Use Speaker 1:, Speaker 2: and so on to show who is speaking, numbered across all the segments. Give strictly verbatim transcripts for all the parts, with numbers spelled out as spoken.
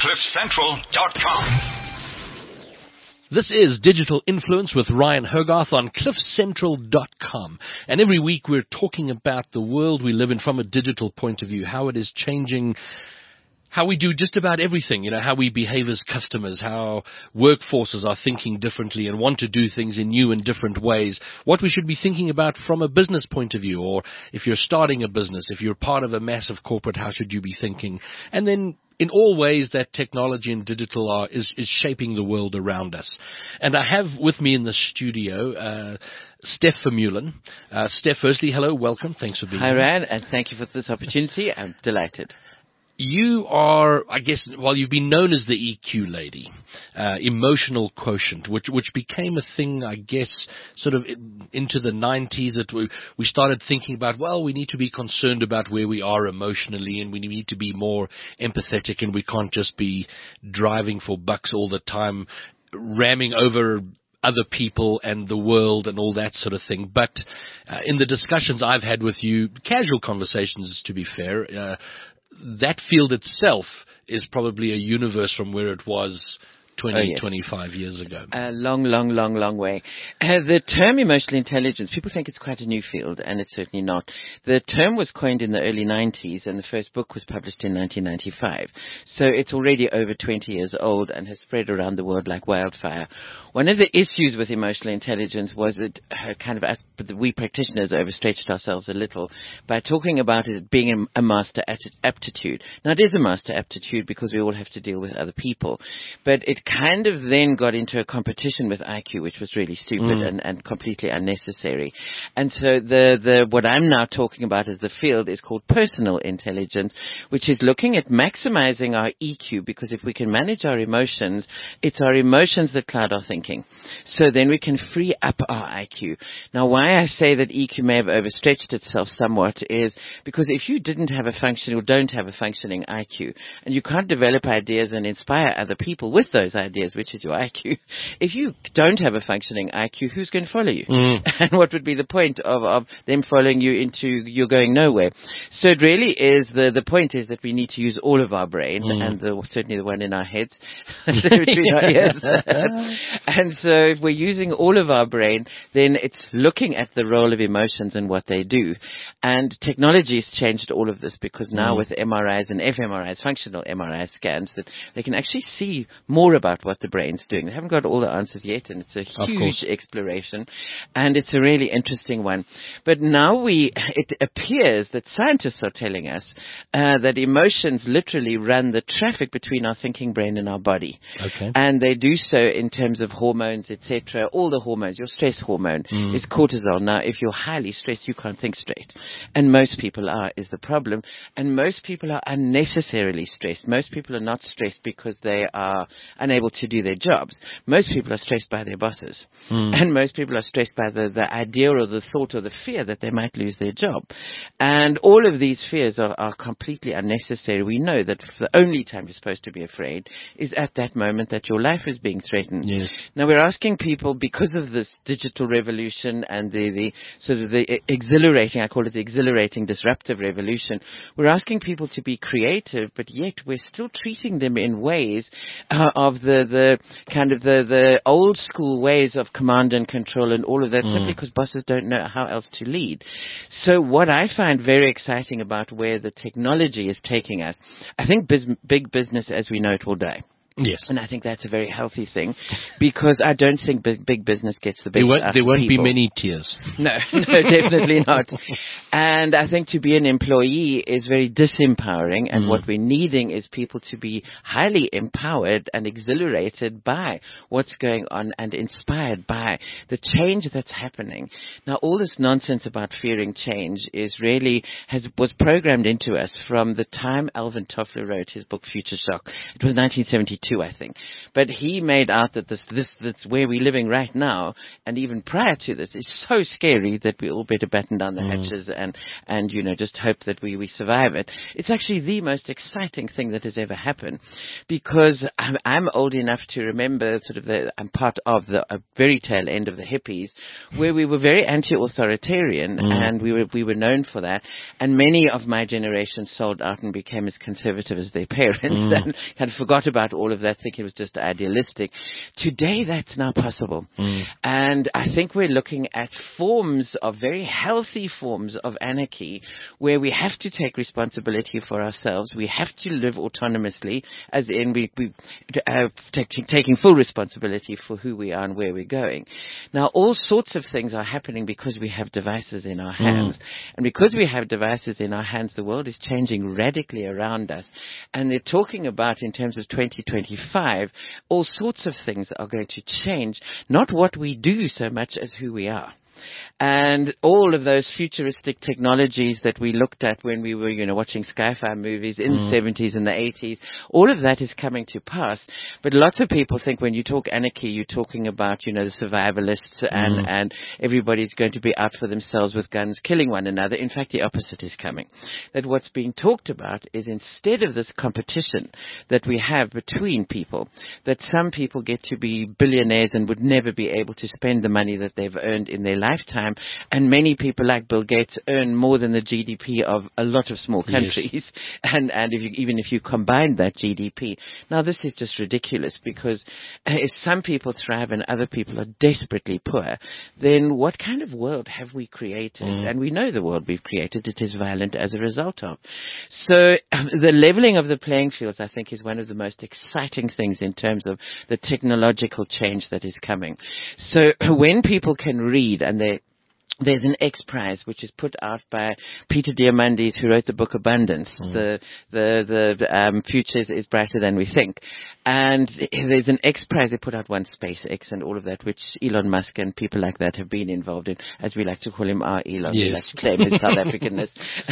Speaker 1: cliff central dot com.
Speaker 2: This is Digital Influence with Ryan Hogarth on cliff central dot com. And every week we're talking about the world we live in from a digital point of view, how it is changing, how we do just about everything, you know, how we behave as customers, how workforces are thinking differently and want to do things in new and different ways, what we should be thinking about from a business point of view, or if you're starting a business, if you're part of a massive corporate, how should you be thinking? And then in all ways that technology and digital are is, is shaping the world around us. And I have with me in the studio uh, Steph Vermeulen. Uh, Steph, firstly, hello, welcome. Thanks for being
Speaker 3: Hi,
Speaker 2: here.
Speaker 3: Hi, Ryan, and thank you for this opportunity. I'm delighted.
Speaker 2: You are, I guess, well, you've been known as the E Q lady, uh, emotional quotient, which which became a thing, I guess, sort of in, into the nineties. That we, we started thinking about, well, we need to be concerned about where we are emotionally, and we need to be more empathetic, and we can't just be driving for bucks all the time, ramming over other people and the world and all that sort of thing. But uh, in the discussions I've had with you, casual conversations, to be fair, uh, that field itself is probably a universe from where it was twenty,
Speaker 3: oh, yes.
Speaker 2: twenty-five years ago.
Speaker 3: A long, long, long, long way. Uh, the term emotional intelligence, people think it's quite a new field, and it's certainly not. The term was coined in the early nineties, and the first book was published in nineteen ninety-five. So it's already over twenty years old and has spread around the world like wildfire. One of the issues with emotional intelligence was that uh, kind of us, we practitioners overstretched ourselves a little by talking about it being a, a master aptitude. Now, it is a master aptitude because we all have to deal with other people, but it kind of then got into a competition with I Q, which was really stupid mm. and, and completely unnecessary. And so the, the what I'm now talking about as the field is called personal intelligence, which is looking at maximizing our E Q, because if we can manage our emotions, it's our emotions that cloud our thinking. So then we can free up our I Q. Now, why I say that E Q may have overstretched itself somewhat is because if you didn't have a functioning or don't have a functioning I Q, and you can't develop ideas and inspire other people with those ideas, which is your I Q, if you don't have a functioning I Q, who's going to follow you? Mm. And what would be the point of, of them following you into you're going nowhere? So it really is, the, the point is that we need to use all of our brain, mm. and the, certainly the one in our heads, between our ears. And so if we're using all of our brain, then it's looking at the role of emotions and what they do. And technology has changed all of this, because now mm. with M R Is and f M R Is, functional M R I scans, that they can actually see more about what the brain's doing. They haven't got all the answers yet, and it's a huge exploration, and it's a really interesting one. But now we, it appears that scientists are telling us uh, that emotions literally run the traffic between our thinking brain and our body.
Speaker 2: Okay.
Speaker 3: And they do so in terms of hormones, et cetera. All the hormones, your stress hormone mm. is cortisol. Now, if you're highly stressed, you can't think straight. And most people are, is the problem. And most people are unnecessarily stressed. Most people are not stressed because they are unable to do their jobs. Most people are stressed by their bosses. Mm. And most people are stressed by the, the idea or the thought or the fear that they might lose their job. And all of these fears are, are completely unnecessary. We know that the only time you're supposed to be afraid is at that moment that your life is being threatened.
Speaker 2: Yes.
Speaker 3: Now, we're asking people, because of this digital revolution and the, the sort of the exhilarating, I call it the exhilarating disruptive revolution, we're asking people to be creative, but yet we're still treating them in ways uh, of the, the kind of the, the old school ways of command and control and all of that, mm. simply because bosses don't know how else to lead. So what I find very exciting about where the technology is taking us, I think biz- big business as we know it will die.
Speaker 2: Yes.
Speaker 3: And I think that's a very healthy thing, because I don't think big, big business gets the best
Speaker 2: there won't,
Speaker 3: out
Speaker 2: there
Speaker 3: of
Speaker 2: won't
Speaker 3: people.
Speaker 2: be many tears.
Speaker 3: No, no, definitely not. And I think to be an employee is very disempowering, and mm. what we're needing is people to be highly empowered and exhilarated by what's going on and inspired by the change that's happening. Now, all this nonsense about fearing change is really has was programmed into us from the time Alvin Toffler wrote his book Future Shock. It was nineteen seventy-two. too, I think. But he made out that this, this, that's where we're living right now, and even prior to this, is so scary that we all better batten down the
Speaker 2: Mm.
Speaker 3: hatches and, and, you know, just hope that we, we survive it. It's actually the most exciting thing that has ever happened, because I'm, I'm old enough to remember sort of the, I'm part of the a very tail end of the hippies, where we were very anti-authoritarian,
Speaker 2: Mm.
Speaker 3: and we were, we were known for that. And many of my generation sold out and became as conservative as their parents
Speaker 2: Mm.
Speaker 3: and kind of forgot about all of that, thinking it was just idealistic. Today, that's now possible.
Speaker 2: Mm.
Speaker 3: And I think we're looking at forms of very healthy forms of anarchy, where we have to take responsibility for ourselves. We have to live autonomously, as in we, we uh, taking, taking full responsibility for who we are and where we're going. Now, all sorts of things are happening because we have devices in our hands. Mm. And because we have devices in our hands, the world is changing radically around us. And they're talking about, in terms of twenty twenty-five, all sorts of things are going to change, not what we do so much as who we are. And all of those futuristic technologies that we looked at when we were, you know, watching sci-fi movies in mm. the seventies and the eighties, all of that is coming to pass. But lots of people think when you talk anarchy, you're talking about, you know, the survivalists and, mm. and everybody's going to be out for themselves with guns, killing one another. In fact, the opposite is coming. That what's being talked about is, instead of this competition that we have between people, that some people get to be billionaires and would never be able to spend the money that they've earned in their lifetime. And many people like Bill Gates earn more than the G D P of a lot of small countries. Yes. And, and if you, even if you combine that G D P. Now, this is just ridiculous, because if some people thrive and other people are desperately poor, then what kind of world have we created? Mm. And we know the world we've created, it is violent as a result of. So um, the leveling of the playing fields, I think, is one of the most exciting things in terms of the technological change that is coming. So when people can read, and they there's an X Prize which is put out by Peter Diamandis, who wrote the book Abundance. Mm. The the the um, future is, is brighter than we think, and there's an X Prize. They put out one, SpaceX and all of that, which Elon Musk and people like that have been involved in, as we like to call him, our Elon. Yes. We like to claim his South Africanness.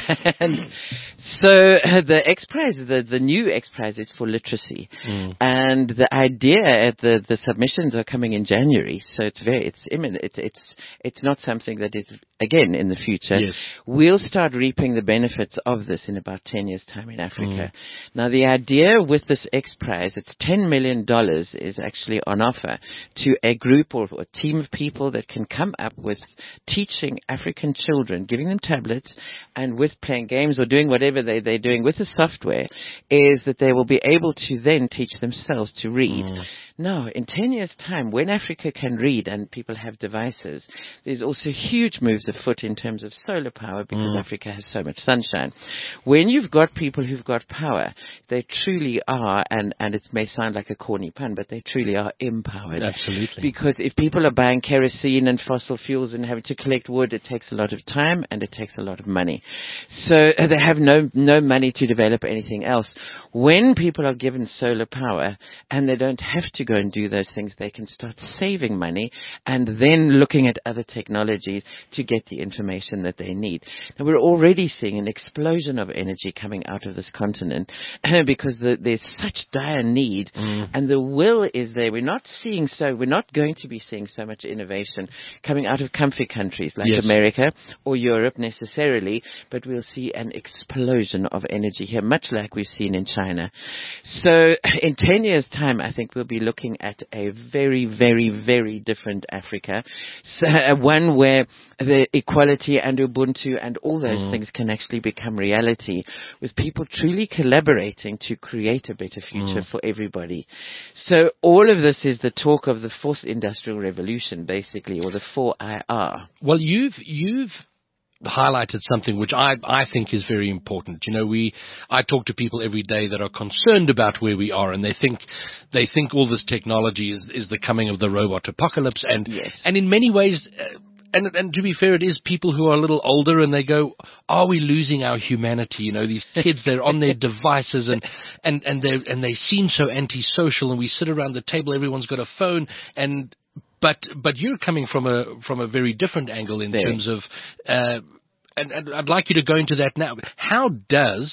Speaker 3: And so uh, the X Prize, the the new X Prize, is for literacy, mm. and the idea, the the submissions are coming in January, so it's very it's imminent. It, it's it's not something that is, again, in the future.
Speaker 2: Yes.
Speaker 3: We'll start reaping the benefits of this in about ten years' time in Africa. Mm. Now, the idea with this X Prize, it's ten million dollars, is actually on offer to a group or a team of people that can come up with teaching African children, giving them tablets, and with playing games or doing whatever they, they're doing with the software, is that they will be able to then teach themselves to read. Mm. Now, in ten years' time, when Africa can read and people have devices, there's also huge moves afoot in terms of solar power, because mm. Africa has so much sunshine. When you've got people who've got power, they truly are, and, and it may sound like a corny pun, but they truly are empowered.
Speaker 2: Absolutely.
Speaker 3: Because if people are buying kerosene and fossil fuels and having to collect wood, it takes a lot of time and it takes a lot of money. So uh, they have no, no money to develop anything else. When people are given solar power and they don't have to go and do those things, they can start saving money and then looking at other technologies to get the information that they need. Now, we're already seeing an explosion of energy coming out of this continent because the, there's such dire need, mm. and the will is there. We're not seeing so, we're not going to be seeing so much innovation coming out of comfy countries like yes. America or Europe necessarily, but we'll see an explosion of energy here, much like we've seen in China. So in ten years' time, I think we'll be looking at a very, very, very different Africa. So, uh, one where the equality and Ubuntu and all those mm. things can actually become reality, with people truly collaborating to create a better future mm. for everybody. So all of this is the talk of the fourth industrial revolution, basically, or the four I R.
Speaker 2: Well, you've you've highlighted something which I, I think is very important. You know, we I talk to people every day that are concerned about where we are, and they think they think all this technology is, is the coming of the robot apocalypse, and
Speaker 3: yes.
Speaker 2: and in many ways. Uh, And, and to be fair, it is people who are a little older, and they go, are we losing our humanity? You know, these kids, they're on their devices, and, and, and, they and they seem so antisocial, and we sit around the table, everyone's got a phone, and but but you're coming from a from a very different angle in
Speaker 3: very.
Speaker 2: terms of, uh, and, and I'd like you to go into that now. How does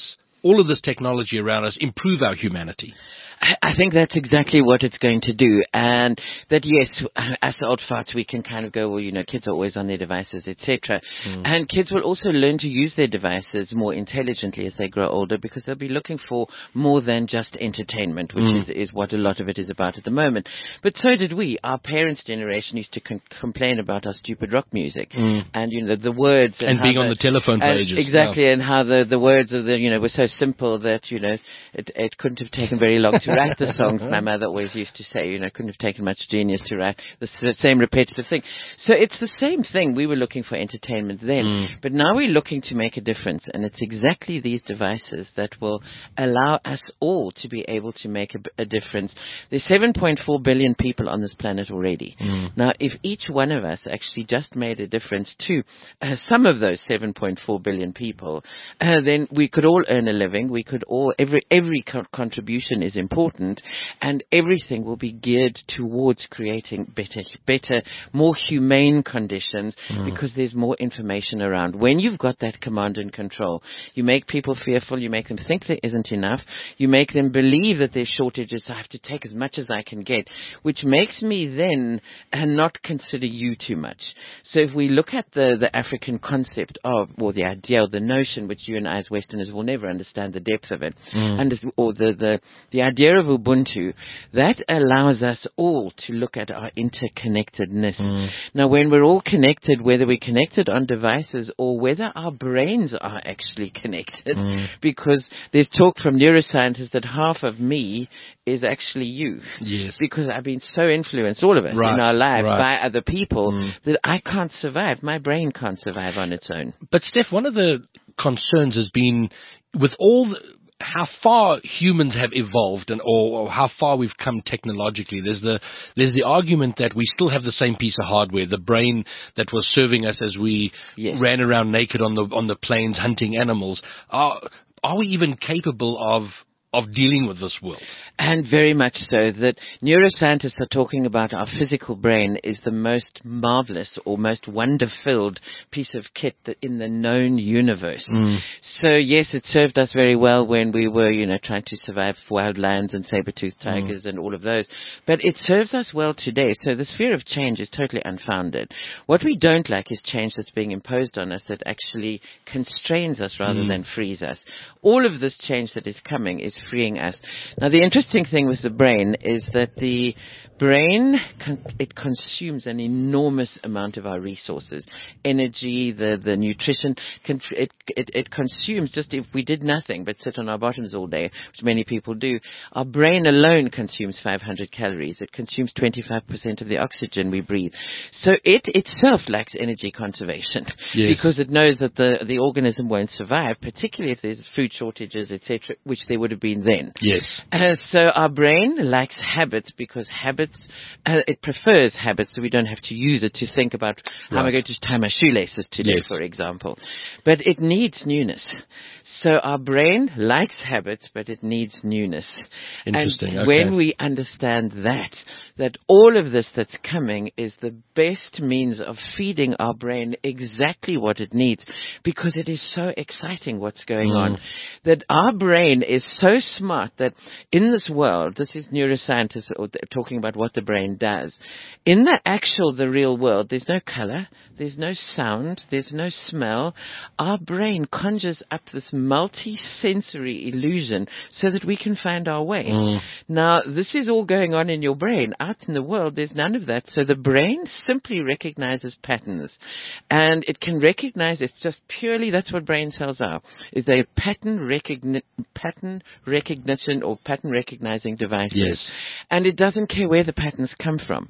Speaker 2: all of this technology around us improve our humanity?
Speaker 3: I think that's exactly what it's going to do. And that, yes, as old farts, we can kind of go, well, you know, kids are always on their devices, et cetera. Mm. And kids will also learn to use their devices more intelligently as they grow older, because they'll be looking for more than just entertainment, which mm. is, is what a lot of it is about at the moment. But so did we. Our parents' generation used to con- complain about our stupid rock music. Mm. And, you know, the words. And,
Speaker 2: and being
Speaker 3: the,
Speaker 2: on the telephone for ages.
Speaker 3: Exactly.
Speaker 2: Yeah.
Speaker 3: And how the, the words of the, you know, were so simple that, you know, it, it couldn't have taken very long to write the songs. My mother always used to say, you know, couldn't have taken much genius to write the, the same repetitive thing. So it's the same thing. We were looking for entertainment then, mm. but now we're looking to make a difference, and it's exactly these devices that will allow us all to be able to make a, a difference. There's seven point four billion people on this planet already. Mm. Now, if each one of us actually just made a difference to uh, some of those seven point four billion people, uh, then we could all earn a living. We could all, every, every co- contribution is important. And everything will be geared towards creating better, better, more humane conditions mm. because there's more information around. When you've got that command and control, you make people fearful, you make them think there isn't enough, you make them believe that there's shortages, so I have to take as much as I can get, which makes me then uh, not consider you too much. So if we look at the, the African concept of, or the idea, or the notion, which you and I as Westerners will never understand the depth of it, mm. and, or the, the, the idea of Ubuntu, that allows us all to look at our interconnectedness. Mm. Now, when we're all connected, whether we're connected on devices or whether our brains are actually connected, mm. because there's talk from neuroscientists that half of me is actually you.
Speaker 2: Yes.
Speaker 3: Because I've been so influenced, all of us, right. in our lives
Speaker 2: right.
Speaker 3: by other people mm. that I can't survive. My brain can't survive on its own.
Speaker 2: But, Steph, one of the concerns has been with all the how far humans have evolved and or, or how far we've come technologically. There's the there's the argument that we still have the same piece of hardware, the brain that was serving us as we yes. ran around naked on the on the plains hunting animals. Are are we even capable of of dealing with this world?
Speaker 3: And very much so. That neuroscientists are talking about our physical brain is the most marvelous or most wonder-filled piece of kit that in the known universe. Mm. So yes, it served us very well when we were, you know, trying to survive wild lions and saber-toothed tigers mm. and all of those. But it serves us well today. So this fear of change is totally unfounded. What we don't like is change that's being imposed on us that actually constrains us rather mm. than frees us. All of this change that is coming is freeing us. Now, the interesting thing with the brain is that the brain, con- it consumes an enormous amount of our resources. Energy, the, the nutrition, con- it, it, it consumes, just if we did nothing but sit on our bottoms all day, which many people do, our brain alone consumes five hundred calories. It consumes twenty-five percent of the oxygen we breathe. So it itself lacks energy conservation yes. because it knows that the, the organism won't survive, particularly if there's food shortages, et cetera, which there would have been then.
Speaker 2: Yes.
Speaker 3: Uh, so our brain likes habits because habits, uh, it prefers habits, so we don't have to use it to think about how right. am I going to tie my shoelaces today, yes. for example. But it needs newness. So our brain likes habits, but it needs newness.
Speaker 2: Interesting.
Speaker 3: And
Speaker 2: okay.
Speaker 3: when we understand that, that all of this that's coming is the best means of feeding our brain exactly what it needs, because it is so exciting what's going mm. on, that our brain is so smart that in this world, this is neuroscientists talking about what the brain does. In the actual, the real world, there's no color, there's no sound, there's no smell. Our brain conjures up this multi-sensory illusion so that we can find our way. Mm. Now, this is all going on in your brain. Out in the world, there's none of that. So the brain simply recognizes patterns. And it can recognize, it's just purely, that's what brain cells are. Is they pattern, recogni- pattern recognition or pattern recognizing devices.
Speaker 2: Yes.
Speaker 3: And it doesn't care where the patterns come from.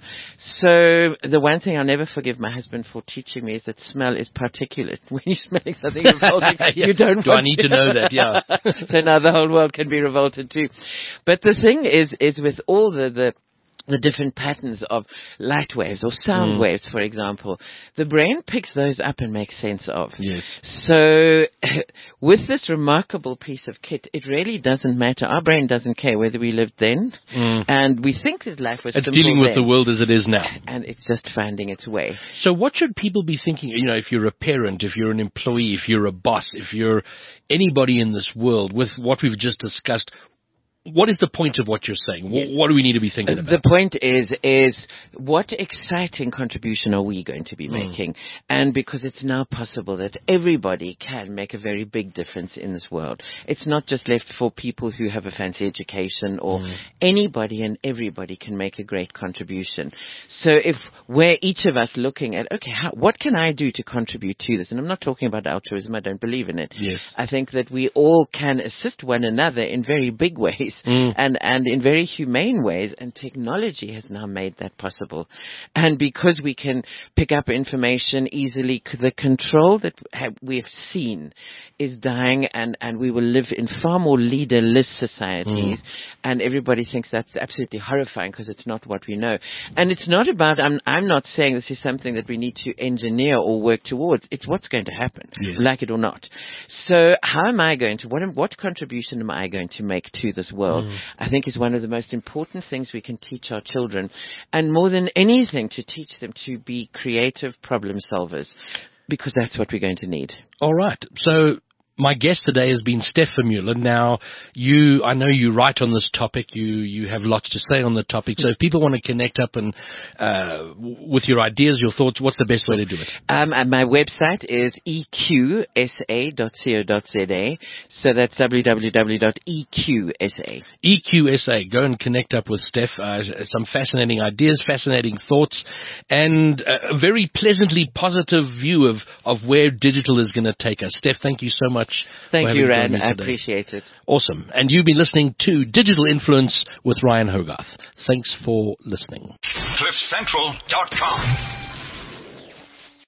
Speaker 3: So the one thing I'll never forgive my husband for teaching me is that smell is particulate. When you're smelling something revolting, yeah. you don't
Speaker 2: Do
Speaker 3: want
Speaker 2: I need to know that? Yeah.
Speaker 3: So now the whole world can be revolted too. But the thing is, is with all the, the the different patterns of light waves or sound
Speaker 2: Mm.
Speaker 3: waves, for example, the brain picks those up and makes sense of.
Speaker 2: Yes.
Speaker 3: So with this remarkable piece of kit, it really doesn't matter. Our brain doesn't care whether we lived then,
Speaker 2: Mm.
Speaker 3: and we think that life was
Speaker 2: It's
Speaker 3: simple
Speaker 2: dealing with
Speaker 3: then,
Speaker 2: the world as it is now.
Speaker 3: and it's just finding its way.
Speaker 2: So what should people be thinking, you know, if you're a parent, if you're an employee, if you're a boss, if you're anybody in this world, with what we've just discussed, what is the point of what you're saying?
Speaker 3: Yes.
Speaker 2: What do we need to be thinking about?
Speaker 3: The point is, is what exciting contribution are we going to be
Speaker 2: Mm.
Speaker 3: making? And because it's now possible that everybody can make a very big difference in this world. It's not just left for people who have a fancy education, or
Speaker 2: Mm.
Speaker 3: anybody and everybody can make a great contribution. So if we're each of us looking at, okay, how, what can I do to contribute to this? And I'm not talking about altruism. I don't believe in it.
Speaker 2: Yes.
Speaker 3: I think that we all can assist one another in very big ways.
Speaker 2: Mm.
Speaker 3: And, and in very humane ways, and technology has now made that possible. And because we can pick up information easily, c- the control that have, we've seen is dying, and, and we will live in far more leaderless societies,
Speaker 2: Mm.
Speaker 3: and everybody thinks that's absolutely horrifying because it's not what we know. And it's not about, I'm, I'm not saying this is something that we need to engineer or work towards. It's what's going to happen,
Speaker 2: Yes.
Speaker 3: like it or not. So how am I going to, what, am, what contribution am I going to make to this world?
Speaker 2: Mm.
Speaker 3: I think is one of the most important things we can teach our children, and more than anything, to teach them to be creative problem solvers, because that's what we're going to need.
Speaker 2: All right. So my guest today has been Steph Vermeulen. Now, you, I know you write on this topic. You you have lots to say on the topic. So if people want to connect up and uh, w- with your ideas, your thoughts, what's the best way to do it?
Speaker 3: Um, and my website is e q s a dot co dot z a. So that's w w w dot e q s a.
Speaker 2: E Q S A. Go and connect up with Steph. Uh, some fascinating ideas, fascinating thoughts, and a very pleasantly positive view of, of where digital is going to take us. Steph, thank you so much.
Speaker 3: Thank
Speaker 2: for
Speaker 3: you,
Speaker 2: having joined
Speaker 3: Rand.
Speaker 2: me
Speaker 3: I
Speaker 2: today.
Speaker 3: appreciate it.
Speaker 2: Awesome. And you've been listening to Digital Influence with Ryan Hogarth. Thanks for listening.
Speaker 1: cliff central dot com